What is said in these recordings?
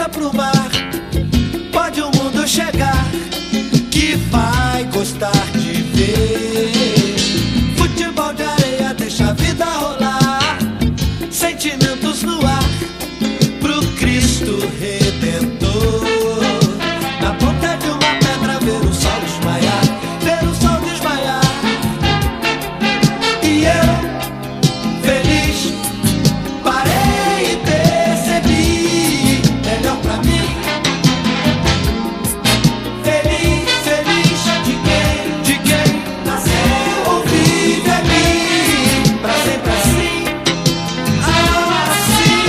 pro mar, pode o mundo chegar, que vai gostar de ver. Futebol de areia deixa a vida rolar, sentimentos no ar, pro Cristo Redentor. Na ponta de uma pedra ver o sol desmaiar, ver o sol desmaiar. E eu, feliz, parei e percebi, melhor pra mim. Feliz, feliz, de quem nasceu ou vive aqui, pra sempre assim, assim,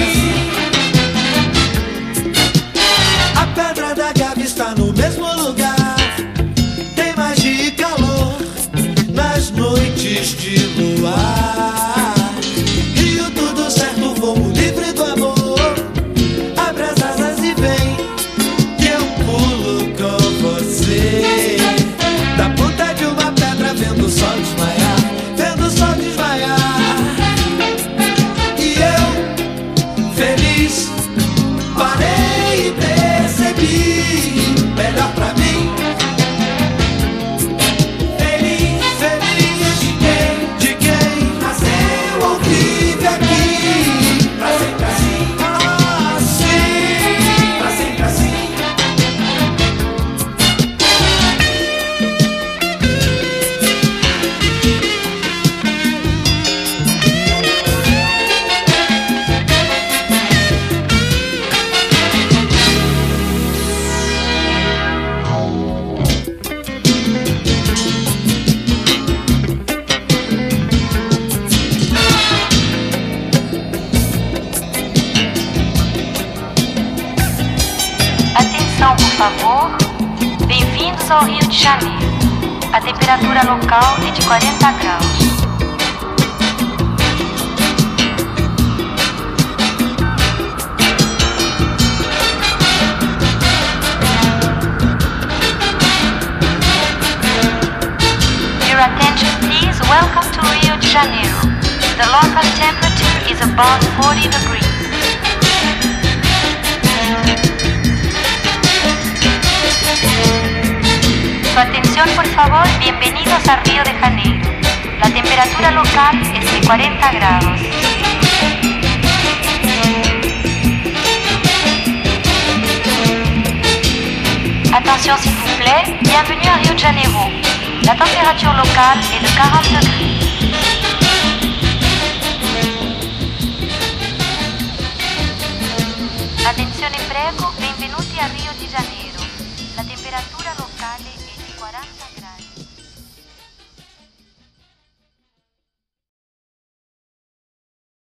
pra sempre assim. A pedra da Gávea está no mesmo lugar, tem magia e calor nas noites de luar. Rio tudo certo, voo livre do amor, abre as asas e vem, que eu pulo com você. Da ponta de uma pedra vendo o sol desmaiar, vendo o sol desmaiar. E eu, feliz, parei e percebi, melhor pra mim. Feliz, feliz, de quem nasceu ou vive aqui, pra sempre assim, assim, pra sempre assim. Atenção, por favor. Bem-vindos ao Rio de Janeiro. A temperatura local é de 40 graus. Your attention please. Welcome to Rio de Janeiro. The local temperature is about 40 degrees. Su atención, por favor, bienvenidos a Río de Janeiro. La temperatura local es de 40 grados. Attention s'il vous plaît, bienvenue à Rio de Janeiro. La température locale est de 40 degrés.